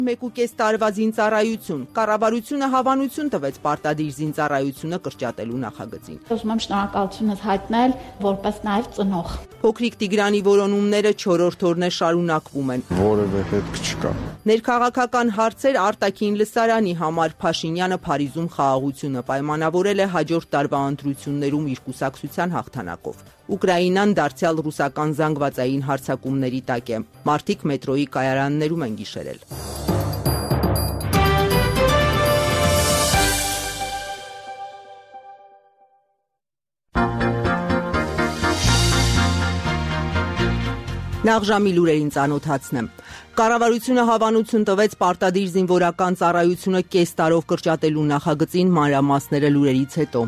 1.5 տարվա զինծառայություն, կառավարությունը հավանություն տվեց պարտադիր զինծառայությունը կրճատելու նախագծին։ Ուզում եմ շնորհակալությունս հայտնել որպես նաև ծնող։ Փոքրիկ Տիգրանի որոնումները 4-րդ օրն է շարունակվում են։ Որևէ հետք չկա։ Ներքաղաքական հարցեր արտաքին լսարանի համար Փաշինյանը Փարիզում խաղաղությունը պայմանավորել է հաջորդ տարվա ընտրություններում իր կուսակցության հաղթանակով։ Ուկրաինան դարձյալ ռուսական զանգվածային հարձակումների տակ է։ Մարդիկ մետրոյի կայարաններում են գիշերել։ Նախ ժամի լուրերին ծանոթացնեմ։ Կառավարությունը հավանություն տվեց պարտադիր զինվորական ծառայությունը կես տարով կրճատելու նախագծին, մանրամասները լուրերից հետո։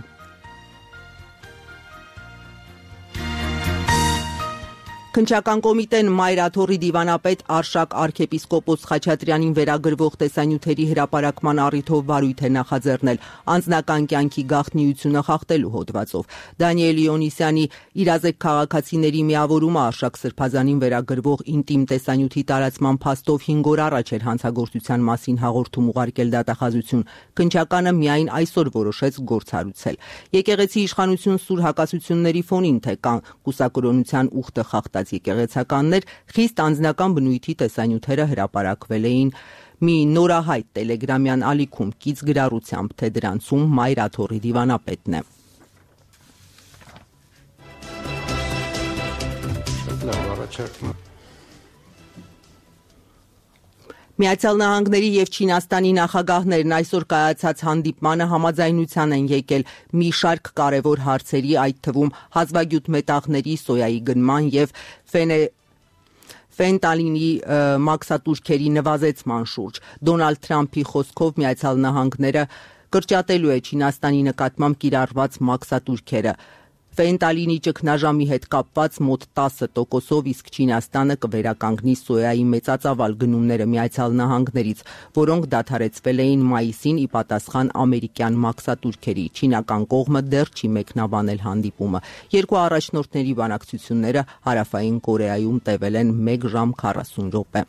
Քննչական կոմիտեն Մայրաթոռի դիվանապետ Արշակ arczepiskopos Խաչատրյանին վերագրվող տեսանյութերի հրապարակման առիթով վարույթ է նախաձեռնել անձնական կյանքի գաղտնիությունը խախտելու հոդվածով։ Դանիել Իոնիսյանի իրազեկ քաղաքացիների միավորումը Արշակ Սրբազանին վերագրվող ինտիմ տեսանյութի տարածման փաստով 5 օր առաջ էր հանցագործության մասին հաղորդում ուղարկել դատախազություն։ Քննչականը միայն այսօր որոշեց գործառույցել։ Եկեղեցի իշխանություն սուր հակասությունների ֆոնին թե կան կուսակրոնության ուխտը խախտած եկեղեցականներ խիստ անձնական բնույթի տեսանյութերը հրապարակվել էին մի նորահայտ տելեգրամյան ալիքում կից գրառությամբ, թե դրանցում Մայրաթոռի դիվանապետն է։ Միացյալ Նահանգների և Չինաստանի նախագահներն այսօր կայացած հանդիպմանը համաձայնության են եկել մի շարք կարևոր հարցերի, այդ թվում հազվագյուտ մետաղների, սոյայի գնման և ֆենտալինի մաքսատուրքերի նվազեցման շուրջ։ Դոնալդ Թրամփի խոսքով Միացյալ Նահանգները կրճատելու է Չինաստանի նկատմամբ կիրառված մաքսատուրքերը։ Ֆենտալինի ճգնաժամի հետ կապված մոտ 10%-ով, իսկ Չինաստանը կվերականգնի սոյայի մեծածավալ գնումները Միացյալ Նահանգներից, որոնք դադարեցվել էին մայիսին ի պատասխան ամերիկյան մաքսատուրքերի։ Չինական կողմը դեռ չի մեկնաբանել հանդիպումը։ Երկու առաջնորդների բանակցությունները Հարավային Կորեայում տևել են 1 ժամ 40 րոպե։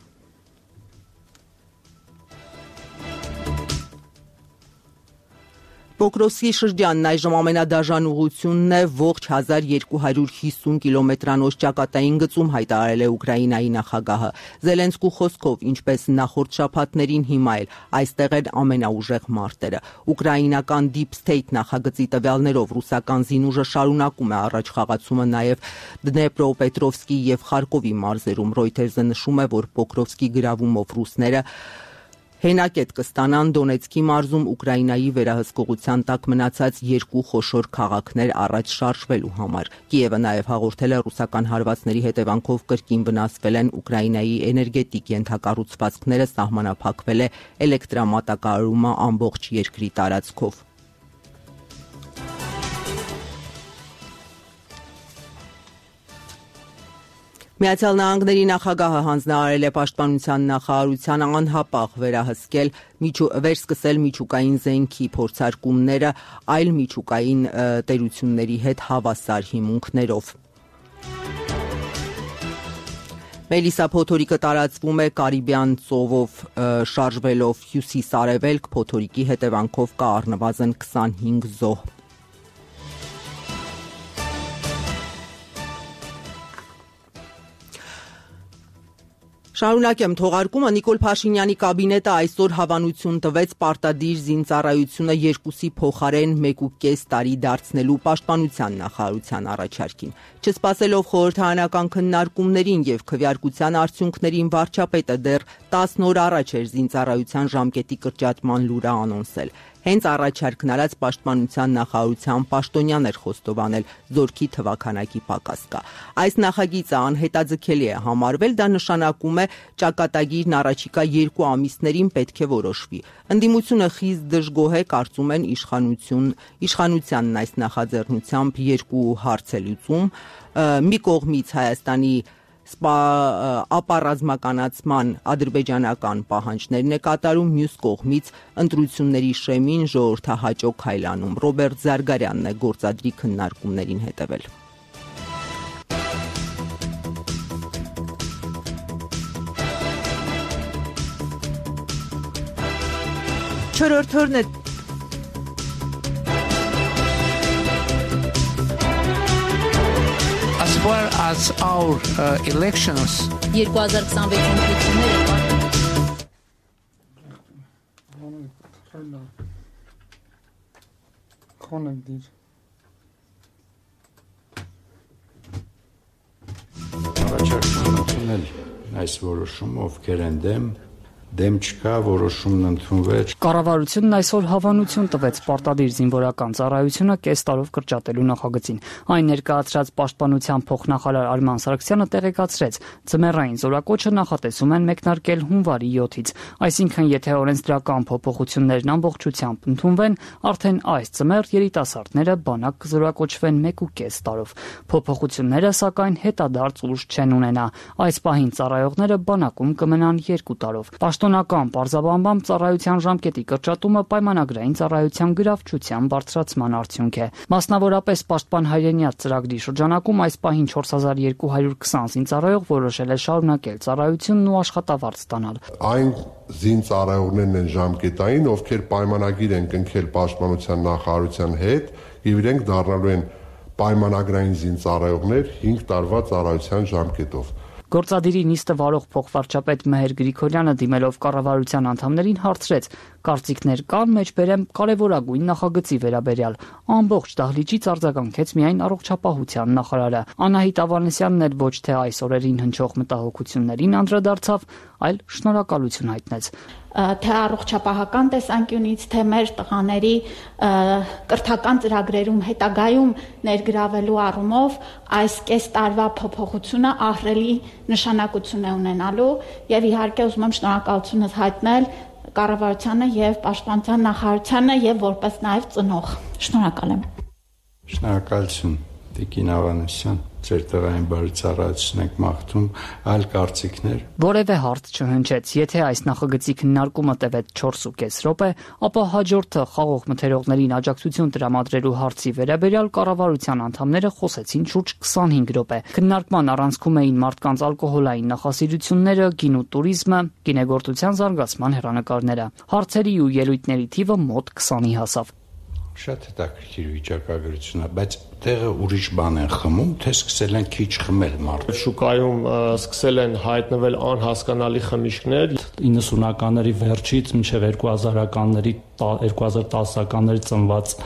Պոկրովսկի շրջանն այժմ ամենադաժան ուղղությունն է, ողջ 1250 կիլոմետրանոց ճակատային գծում հայտարարել է Ուկրաինայի նախագահը։ Զելենսկու խոսքով, ինչպես նախորդ շաբաթներին, հիմա էլ այստեղ են ամենաուժեղ մարտերը։ Ուկրաինական Deep State նախագծի տվյալներով ռուսական զինուժը շարունակում է առաջխաղացումը նաև Դնեպրոպետրովսկի և Խարկովի մարզերում։ Reuters-ը նշում է, որ Պոկրովսկի գրավումով ռուսները հենակետ կստանան Դոնեցկի մարզում Ուկրաինայի վերահսկողության տակ մնացած երկու խոշոր քաղաքներ առաջ շարժվելու համար։ Կիևը նաև հաղորդել է ռուսական հարվածների հետևանքով կրկին վնասվել են Ուկրաինայի էներգետիկ ենթակառուցվածքները, սահմանափակվել է էլեկտրամատակարարումը ամբողջ երկրի տարածքով։ Միացյալ Նահանգների նախագահը հանձնարարել է պաշտպանության նախարարության անհապաղ վերսկսել միջուկային զենքի փորձարկումները այլ միջուկային տերությունների հետ հավասար հիմունքներով։ Մելիսա փոթորիկը տարածվում է Կարիբյան ծովով շարժվելով հյուսիս-արևելք, փոթորիկի հետևանքով կա առնվազն 25 զոհ։ Շարունակեմ թողարկումը։ Նիկոլ Փաշինյանի կաբինետը այսօր հավանություն տվեց պարտադիր զինծառայությունը 2-ի փոխարեն 1.5 տարի դարձնելու պաշտպանության նախարարության առաջարկին։ Չսպասելով խորհրդարանական քննարկումներին և քվեարկության արդյունքներին, վարչապետը դեռ 10 օր առաջ էր զինծառայության ժամկետի կրճատման լուրը անոնսել։ Հենց առաջարկն արած պաշտպանության նախարարության պաշտոնյան էր խոստովանել զորքի թվաքանակի պակաս կա։ Այս նախագիծը անհետաձգելի է համարվել, դա նշանակում է ճակատագիրն առաջիկա 2 ամիսներին պետք է որոշվի։ Ընդդիմությունը խիստ դժգոհ է, կարծում են իշխանությանն այս նախաձեռնությամբ երկու հարց է լուծում։ Մի կողմից Հայաստանի ապառազմականացման ադրբեջանական պահանջներն է կատարում, մյուս կողմից ընտրությունների շեմին ժողովրդահաճո քայլանում։ Ռոբերտ Զարգարյանն է գործադրի քննարկումներին հետևել։ 4-րդ օրն է As well as our elections 2026 ընտրությունները Առաջարկել այս որոշումը ովքեր են դեմ չկա, որոշումն ընդունվեց։ Կառավարությունն այսօր հավանություն տվեց պարտադիր զինվորական ծառայությունը կես տարով կրճատելու նախագծին։ Այն ներկայացրած պաշտպանության փոխնախարար Արման Սարգսյանը տեղեկացրեց, ձմեռային զորակոչը նախատեսում են մեկնարկել հունվարի 7-ից, այսինքն եթե օրենսդրական փոփոխություններն ամբողջությամբ ընդունվեն, արդեն այս ձմեռ երիտասարդները բանակ կզորակոչվեն 1.5 տարով։ Փոփոխությունները սակայն հետադարձ ուժ չեն ունենա։ Այս պահին ծառայողները բանակում կմնան 2 տարով։ Պաշտոնական պարզաբանմամբ ծառայության ժամկետի կրճատումը պայմանագրային ծառայության գրավչության բարձրացման արդյունք է։ Մասնավորապես Պաշտպան հայրենիաց ծրագրի շրջանակում այս պահին 4220 զինծառայող որոշել է շարունակել ծառայությունն ու աշխատավարձ ստանալ։ Այն զինծառայողներն են ժամկետային, ովքեր պայմանագիր են կնքել Պաշտպանության նախարարության հետ եւ իրենք դառնալու են պայմանագրային զինծառայողներ 5 տարվա ծառայության ժամկետով։ Գործադիրի նիստը վարող փոխվարչապետ Մեհեր Գրիգորյանը դիմելով կառավարության անդամներին հարցրեց. կարծիքներ կան մեջբերեմ կարևորագույն նախագծի վերաբերյալ։ Ամբողջ դահլիճից արձագանքեց միայն առողջապահության նախարարը։ Անահիտ Ավանեսյանն էլ ոչ թե այս օրերին հնչող մտահոգություններին անդրադարձավ, այլ շնորհակալություն հայտնեց։ Թե առողջապահական տեսանկյունից, թե մեր տղաների կրթական ծրագրերում հետագայում ներգրավելու առումով այս կես տարվա փոփոխությունը ահռելի նշանակություն է ունենալու եւ իհարկե ուզում եմ շնորհակալությունս հայտնել կառավարությանը եւ պաշտպանության նախարարությանը եւ որպես նաեւ ծնող։ Շնորհակալ եմ։ Շնորհակալություն Տիկին Ավանեսյան, ձեր տղային բարի ծառայություն եք մաղթում, այլ կարծիքներ։ Որևէ հարց չհնչեց, եթե այս նախագծի քննարկումը տևեց 4.5 րոպե, ապա հաջորդը խաղող մթերողներին աջակցություն տրամադրելու հարցի վերաբերյալ կառավարության անդամները խոսեցին շուրջ 25 րոպե։ Քննարկման առանցքում էին մարդկանց ալկոհոլային նախասիրությունները, գինու տուրիզմը, գինեգործության զարգացման հեռանկարները։ Հարցերի ու ելույթների թիվը մոտ 20-ի հասավ։ Շատ հետաքրքիր վիճակագրություն է, բայց տեղը ուրիշ բան են խմում, թե սկսել են քիչ խմել մարդը։ Շուկայում սկսել են հայտնվել անհասկանալի խմիչքներ 90-ականների վերջից մինչև 2010-ականների ծնված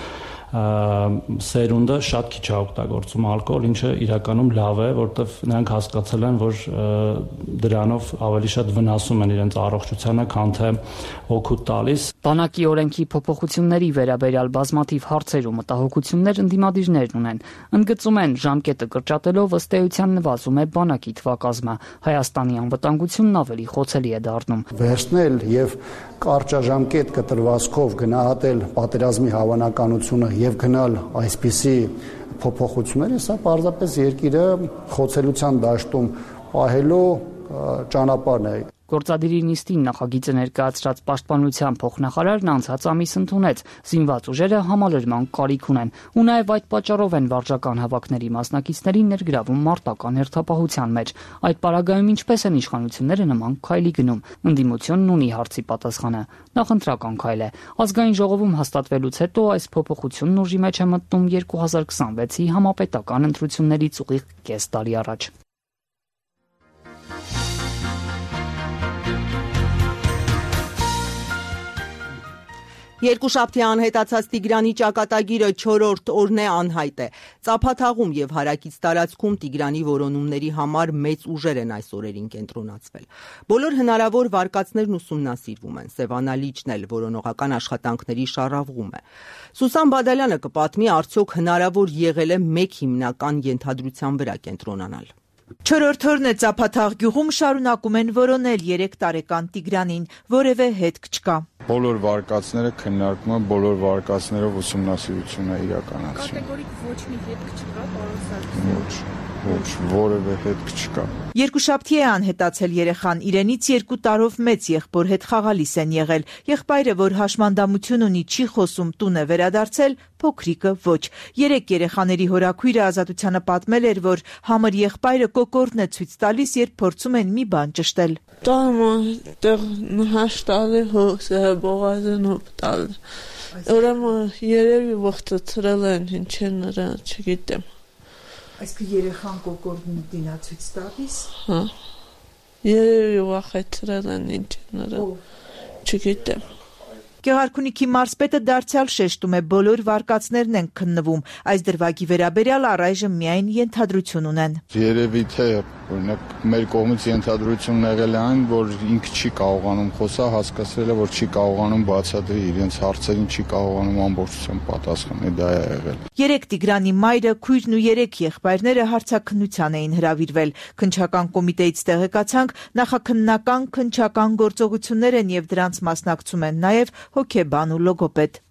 սերունդը շատ քիչ է օգտագործում ալկոհոլ, ինչը իրականում լավ է, որտեղ նրանք հասկացել են, որ դրանով ավելի շատ վնասում են իրենց առողջությանը, քան թե օգուտ տալիս։ Բանակի օրենքի փոփոխությունների վերաբերյալ բազմաթիվ հարցեր ու մտահոգություններ ընդդիմադիրներն ունեն։ Ընդգծում են, ժամկետը կրճատելով ըստ էության նվազում է բանակի թվակազմը։ Հայաստանի անվտանգությունն ավելի խոցելի է դառնում։ Վերցնել եւ կարճաժամկետ կտրվածքով գնահատել պատերազմի հավանականությունը եւ գնալ այսպիսի փոփոխությունների, սա պարզապես երկիրը խոցելիության դաշտում պահելու ճանապարհն է։ Գործադիրի նիստին նախագիծը ներկայացրած պաշտպանության փոխնախարարն անցած ամիս ընդունեց, զինված ուժերը համալրման կարիք ունեն, ու նաև այդ պատճառով են վարչական հավաքների մասնակիցներին ներգրավում մարտական հերթապահության մեջ։ Այդ պարագայում ինչպես են իշխանությունները նման քայլի գնում։ Ընդդիմությունն ունի հարցի պատասխանը։ Նախընտրական քայլ է։ Ազգային ժողովում հաստատվելուց հետո այս փոփոխությունն ուժի մեջ է մտնում 2026-ի համապետական ընտրություններից ուղիղ կես տարի առաջ։ Երկուշաբթի անհետացած Տիգրանի ճակատագիրը 4-րդ օրն է անհայտ է։ Ծափաթաղում եւ հարակից տարածքում Տիգրանի որոնումների համար մեծ ուժեր են այս օրերին կենտրոնացվել։ Բոլոր հնարավոր վարկածներն ուսումնասիրվում են, Սևանա Լիչն էլ որոնողական աշխատանքների շարավղում է։ Սուսան Բադալյանը կպատմի, արդյոք հնարավոր եղել է մեկ հիմնական ենթադրության վրա կենտրոնանալ։ 4-րդ օրն է Ծափաթաղ գյուղում շարունակում են որոնել 3 տարեկան Տիգրանին, որևէ հետք չկա։ Բոլոր վարկածները քննարկում են, բոլոր վարկածներով ուսումնասիրություն է իրականացվում։ Կատեգորիկ ոչ մի հետք չկա, պարոն Սարգսյան։ Ոչ, որևէ հետք չկա։ Երկուշաբթի է անհետացել երեխան, իրենից 2 տարով մեծ եղբոր հետ խաղալիս են եղել։ Եղբայրը, որ հաշմանդամություն ունի, չի խոսում, տուն է վերադարձել, փոքրիկը ոչ։ 3 երեխաների հորաքույրը Ազատությանը պատմել էր, որ համր եղբայրը կոկորդն է ցույց տալիս, երբ փորձում են մի բան ճշտել։ Հաշտալի հոսը բողազն օպտալ։ Ուրեմն երևի ողջացրել են, ինչ է նրա, չգիտեմ։ Այսինքն երեխան կոկորդն դինա ցույց տալիս։ Հա։ Երևի վախեցրել են, ինչ է նրա, չգիտեմ։ Գեղարքունիքի մարզպետը դարձյալ շեշտում է, բոլոր վարկածներն են քննվում, այս դրվագի վերաբերյալ առայժմ միայն ենթադրություն ունեն։ Երևի թե օրինակ մեր կողմից ենթադրությունն եղել է այն, որ ինքը չի կարողանում խոսալ, հասկացել է, որ չի կարողանում բացատրի իրենց հարցերին, չի կարողանում ամբողջությամբ պատասխանել, դա է եղել։ 3 Տիգրանի մայրը, քույրն ու 3 եղբայրները հարցաքննության էին հրավիրվել։ Քննչական կոմիտեից տեղեկացանք, նախաքննական քննչական գործողություններ են եւ դրանց մասնակցում են նաեւ հոգեբան ու լոգոպեդ։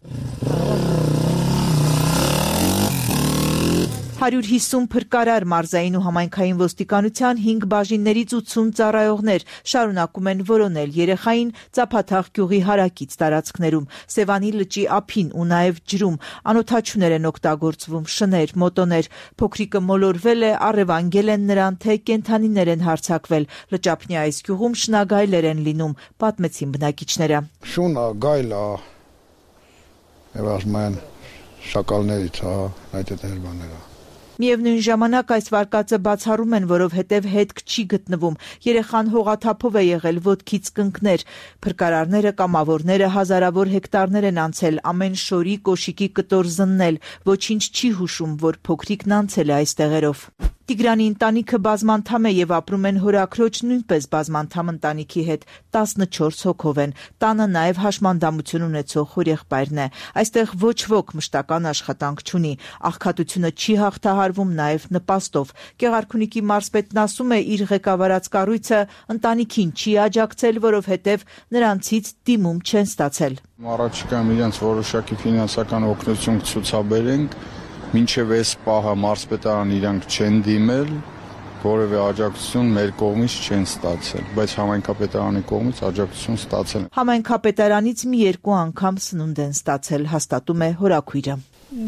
150 փրկարար մարզային ու համայնքային ոստիկանության 5 բաժիններից 80 ծառայողներ շարունակում են որոնել երեխային Ծափաթաղ գյուղի հարակից տարածքներում, Սևանի լճի ափին ու նաև ջրում, անօդաչուներ են օգտագործվում, շներ, մոտոներ, փոքրիկը մոլորվել է, առևանգել են նրան, թե կենդանիներ են հարձակվել, լճափնյա այս գյուղում շնագայլեր են լինում, պատմեցին բնակիչները։ Շունը, գայլը, եւ ասում են շակալներից, այդ բաները։ Միևնույն ժամանակ այս վարկածը բացառում են, որովհետև հետք չի գտնվում։ Երեխան հողաթափով է եղել, ոտքից կնքներ։ Փրկարարները, կամավորները հազարավոր հեկտարներ են անցել, ամեն շորի, կոշիկի կտոր զննել, ոչինչ չի հուշում, որ փոքրիկն անցել է այս տեղերով։ Տիգրանի ընտանիքը բազմանդամ է եւ ապրում են հորաքրոջ նույնպես բազմանդամ ընտանիքի հետ, 14 հոգով են, տանը նաեւ հաշմանդամություն ունեցող հորեղբայրն է, այստեղ ոչ ոք մշտական աշխատանք չունի, աղքատությունը չի հաղթահարվում նաեւ նպաստով, Գեղարքունիքի մարզպետն ասում է իր ղեկավարած կառույցը ընտանիքին չի աջակցել, որովհետեւ նրանցից դիմում չեն ստացել։ Առաջիկայում իրենց որոշակի ֆինանսական օգնություն ցուցաբերենք, մինչև այս պահը մարզպետարան իրանք չեն դիմել, որևէ աջակցություն մեր կողմից չեն ստացել, բայց համայնքապետարանի կողմից աջակցություն ստացել են։ Համայնքապետարանից մի 2 անգամ սնունդ են ստացել, հաստատում է հորաքույրը։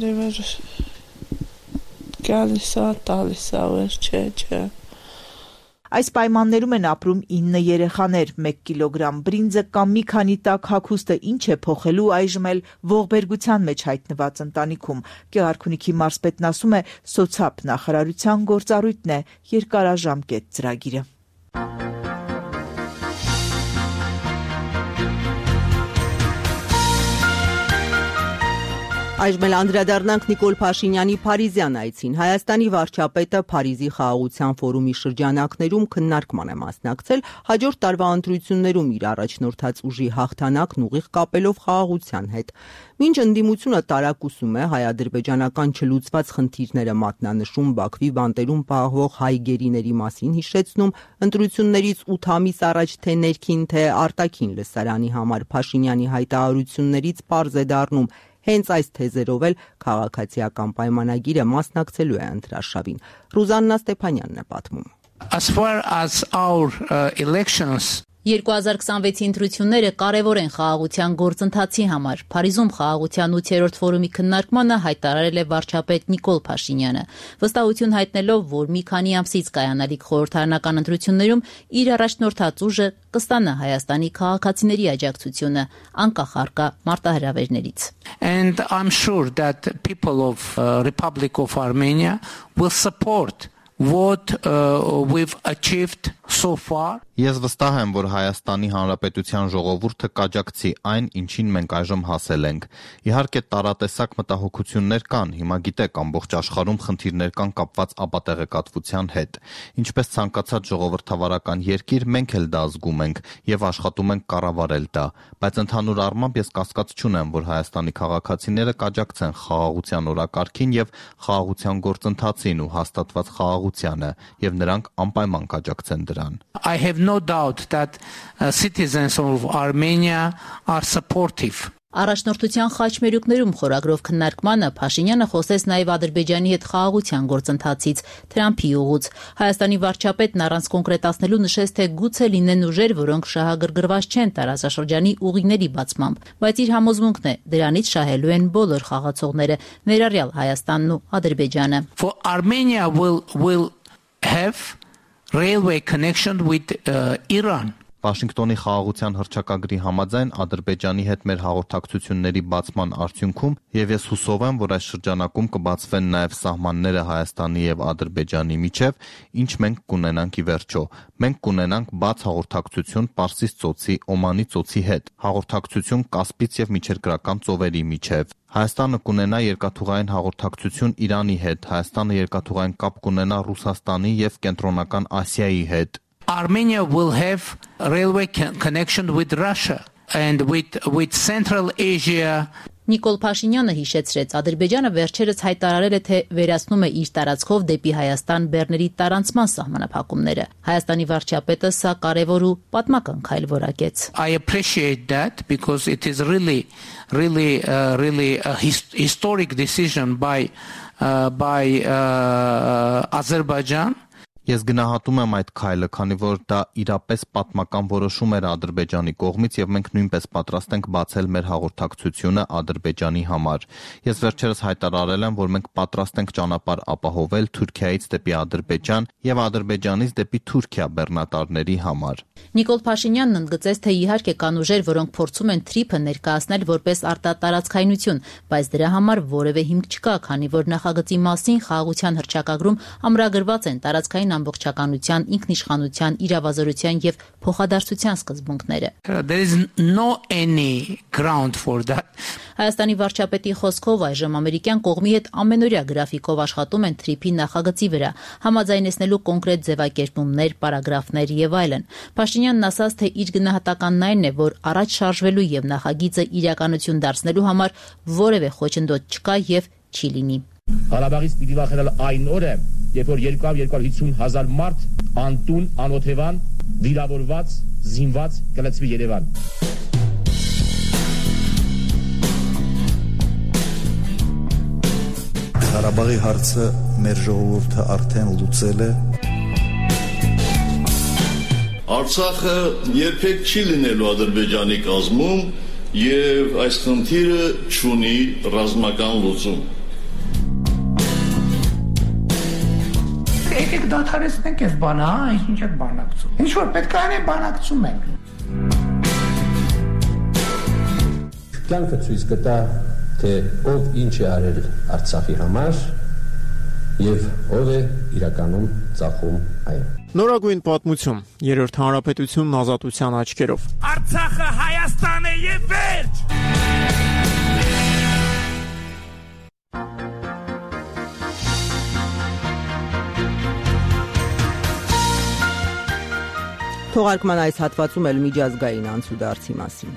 Գալիս է, տալիս է, չէ։ Այս պայմաններում են ապրում 9 երեխաներ, 1 կիլոգրամ բրինձը կամ մի քանի տաք հագուստը ինչ է փոխելու այժմ էլ ողբերգության մեջ հայտնված ընտանիքում։ Գեղարքունիքի մարզպետն ասում է, սոցապ նախարարության գործառույթն է երկարաժամկետ ծրագիրը։ Այժմ էլ անդրադառնանք Նիկոլ Փաշինյանի Փարիզյան այցին։ Հայաստանի վարչապետը Փարիզի խաղաղության ֆորումի շրջանակներում քննարկման է մասնակցել, հաջորդ տարվա ընտրություններում իր առաջնորդած ուժի հաղթանակն ուղիղ կապելով խաղաղության հետ։ Մինչ ընդդիմությունը տարակուսում է հայ-ադրբեջանական չլուծված խնդիրները մատնանշում, Բաքվի բանտերում պահվող հայ գերիների մասին հիշեցնում, ընտրություններից 8 ամիս առաջ թե ներքին, թե արտաքին լսարանի համար Փաշինյանի հայտարարություններից պարզ է դառնում, հենց այս թեզերով էլ քաղաքացիական պայմանագիրը մասնակցելու է ընտրարշավին։ Ռուզաննա Ստեփանյանն է պատմում։ As far as our elections 2026-ի ընտրությունները կարևոր են խաղաղության գործընթացի համար։ Փարիզում խաղաղության 8-րդ ֆորումի քննարկմանը հայտարարել է վարչապետ Նիկոլ Փաշինյանը, վստահություն հայտնելով, որ մի քանի ամսից կայանալիք խորհրդարանական ընտրություններում իր առաջնորդած ուժը կստանա Հայաստանի քաղաքացիների աջակցությունը, անկախ առկա մարտահրավերներից։ And I'm sure that people of Republic of Armenia will support what we've achieved so far. Ես վստահ եմ, որ Հայաստանի Հանրապետության ժողովուրդը կաջակցի այն, ինչին մենք այժմ հասել ենք։ Իհարկե տարատեսակ մտահոգություններ կան, հիմա գիտեք, ամբողջ աշխարհում խնդիրներ կան կապված ապատեղեկատվության հետ։ Ինչպես ցանկացած ժողովրդավարական երկիր, մենք էլ դա զգում ենք եւ աշխատում ենք կառավարել դա, բայց ընդհանուր առմամբ ես կասկած չունեմ, որ Հայաստանի քաղաքացիները կաջակցեն խաղաղության օրակարգին եւ խաղաղության գործընթացին ու հաստատված խաղաղությանը եւ նրանք անպայման կաջակցեն դրան։ I have no doubt that citizens of Armenia are supportive Առաջնորդության խաչմերուկներում խորագրով քննարկմանը Փաշինյանը խոսեց նաև Ադրբեջանի հետ խաղաղության գործընթացից Թրամփի ուղուց։ Հայաստանի վարչապետն առանց կոնկրետացնելու նշեց, թե գուցե լինեն ուժեր, որոնք շահագրգռված չեն տարածաշրջանի ուղիների բացմամբ, բայց իր համոզմունքն է, դրանից շահելու են բոլոր խաղացողները, ներառյալ Հայաստանն ու Ադրբեջանը. For Armenia will have railway connection with Iran. Վաշինգտոնի խաղաղության հռչակագրի համաձայն Ադրբեջանի հետ մեր հաղորդակցությունների բացման արդյունքում եւ ես հուսով եմ, որ այս շրջանակում կբացվեն նաեւ սահմանները Հայաստանի եւ Ադրբեջանի միջեւ, ինչ մենք կունենանք ի վերջո։ Մենք կունենանք բաց հաղորդակցություն Պարսից ծոցի, Օմանի ծոցի հետ, հաղորդակցություն Կասպից եւ միջերկրական ծովերի միջեւ։ Հայաստանը կունենա երկաթուղային հաղորդակցություն Իրանի հետ, Հայաստանը երկաթուղային կապ կունենա Ռուսաստանի եւ Կենտրոնական Ասիայի հետ։ Armenia will have railway connection with Russia and with Central Asia. Նիկոլ Փաշինյանը հիշեցրեց, Ադրբեջանը վերջերս հայտարարել է, թե վերացնում է իր տարածքով դեպի Հայաստան բեռների տարանցման սահմանափակումները։ Հայաստանի վարչապետը սա կարևոր ու պատմական քայլ որակեց. I appreciate that because it is really a historic decision by Azerbaijan. Ես գնահատում եմ այդ քայլը, քանի որ դա իրապես պատմական որոշում էր Ադրբեջանի կողմից եւ մենք նույնպես պատրաստ ենք բացել մեր հաղորդակցությունը Ադրբեջանի համար։ Ես վերջերս հայտարարել եմ, որ մենք պատրաստ ենք ճանապարհ ապահովել Թուրքիայից դեպի Ադրբեջան եւ Ադրբեջանից դեպի Թուրքիա բեռնատարների համար։ Նիկոլ Փաշինյանն ընդգծեց, թե իհարկե կան ուժեր, որոնք փորձում են Թրիփը ներկայացնել որպես արտատարածքայնություն, բայց դրա համար որևէ հիմք չկա, քանի որ նախագծի մասին խաղաղության հռչակագրում ամրագրված են տարածքային ամբողջականության, ինքնիշխանության, իրավազորության եւ փոխադարձության սկզբունքները։ There is no any ground for that. Հայաստանի վարչապետի խոսքով այժմ ամերիկյան կողմի հետ ամենօրյա գրաֆիկով աշխատում են Թրիփի նախագծի վրա, համաձայնեցնելու կոնկրետ ձևակերպումներ, պարագրաֆներ եւ այլն։ Փաշինյանն ասաց, թե իր գնահատականն այն է, որ առաջ շարժվելու եւ նախագիծը իրականություն դարձնելու համար որևէ խոչընդոտ չկա եւ չի լինի։ Ղարաբաղից պիտի վախենալ այն օրը, երբ որ 200-250 մարդ անտուն, անօթևան, վիրավորված, զինված կլցվի Երևան։ Ղարաբաղի հարցը մեր ժողովուրդը արդեն լուծել է։ Արցախը երբեք չի լինելու Ադրբեջանի կազմում եւ այս խնդիրը չունի ռազմական լուծում։ Եկեք դադարեցնենք այս բանը, ինչ եք բանակցում։ Ինչ որ պետք է անենք, բանակցում ենք։ Կյանքը ցույց կտա, թե ով ինչ է արել Արցախի համար եւ ով է իրականում ծախում այն։ Նորագույն պատմություն, Երրորդ հանրապետությունն ազատության աչքերով։ Արցախը Հայաստան է եւ վերջ։ Թողարկման այս հատվածում էլ միջազգային անցուդարձի մասին։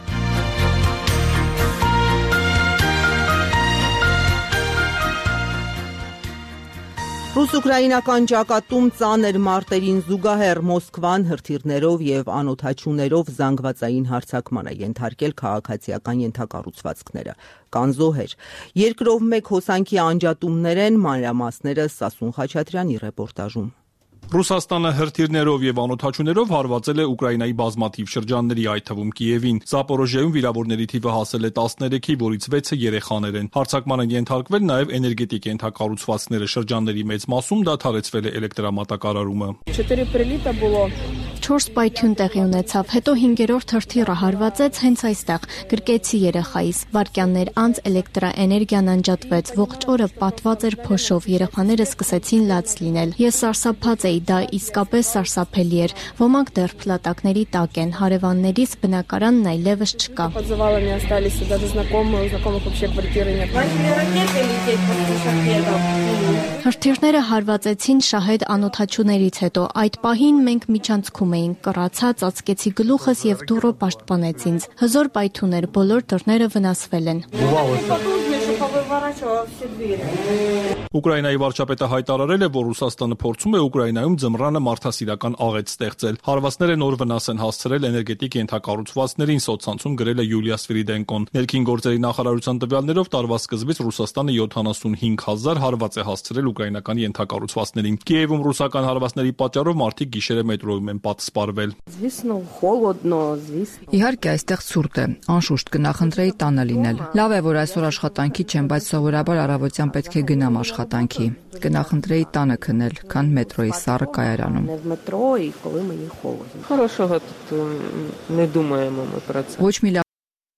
Ռուս-ուկրաինական ճակատում ծանր մարտերին զուգահեռ Մոսկվան հրթիռներով եւ անօդաչուներով զանգվածային հարձակման է ենթարկել քաղաքացիական ենթակառուցվածքները։ Կան զոհեր։ Երկրով մեկ հոսանքի անջատումներ են, մանրամասները Սասուն Խաչատրյանի ռեպորտաժում։ Ռուսաստանը հրթիռներով եւ անօդաչուներով հարվածել է Ուկրաինայի բազմաթիվ շրջանների, այդ թվում Կիևին։ Զապորոժիայում վիրավորների թիվը հասել է 13-ի, որից 6-ը երեխաներ են։ Հարձակման են ենթարկվել նաեւ էներգետիկ ենթակառուցվածքները, շրջանների մեծ մասում դադարեցվել է էլեկտրամատակարարումը։ 4 պայթյուն տեղի ունեցավ, հետո 5-րդ հրթիռը հարվածեց հենց այստեղ, գրկեցի երեխայիս։ Վայրկյաններ անց էլեկտրաէներգիան անջատվեց, ողջ օրը պատված էր փոշով, երեխաները սկսեցին լաց լինել։ Ես սարսափած էի, դա իսկապես սարսափելի էր։ Ոմանք դեռ փլատակների տակ են, հարևաններից բնակարանն այլևս չկա։ Հրթիռները հարվածեցին Շահեդ անօդաչուներից հետո, այդ պահին մենք միջանցքում էինք, կռացա, ծածկեցի գլուխս եւ դուռը պաշտպանեց ինձ։ Հզոր պայթուն էր, բոլոր դռները վնասվել են։ Ուկրաինայի վարչապետը հայտարարել է, որ Ռուսաստանը փորձում է Ուկրաինայում ձմռանը մարդասիրական աղետ ստեղծել։ Հարվածները նոր վնաս են հասցրել էներգետիկ ենթակառուցվածքներին, սոցցանցում գրել է Յուլիա Սվիրիդենկոն։ Ներքին գործերի նախարարության տվյալներով տարվա սկզբից Ռուսաստանը 75000 հարված է հասցրել ուկրաինական ենթակառուցվածքներին։ Կիևում ռուսական հարվածների պատճառով մարդիկ գիշերը մետրոյում են պատսպարվել։ Իհարկե, այստեղ ցուրտ է, անշուշտ կնախընտրեի տանը լինել։ Լավ է, որ այսօր աշխատանքի չեմ, բայց սովորաբար առավոտյան պետք է գնամ աշխատանքի։ Կնախընտրեի տանը քնել, քան մետրոյի սառը կայարանում։ Ոչ մի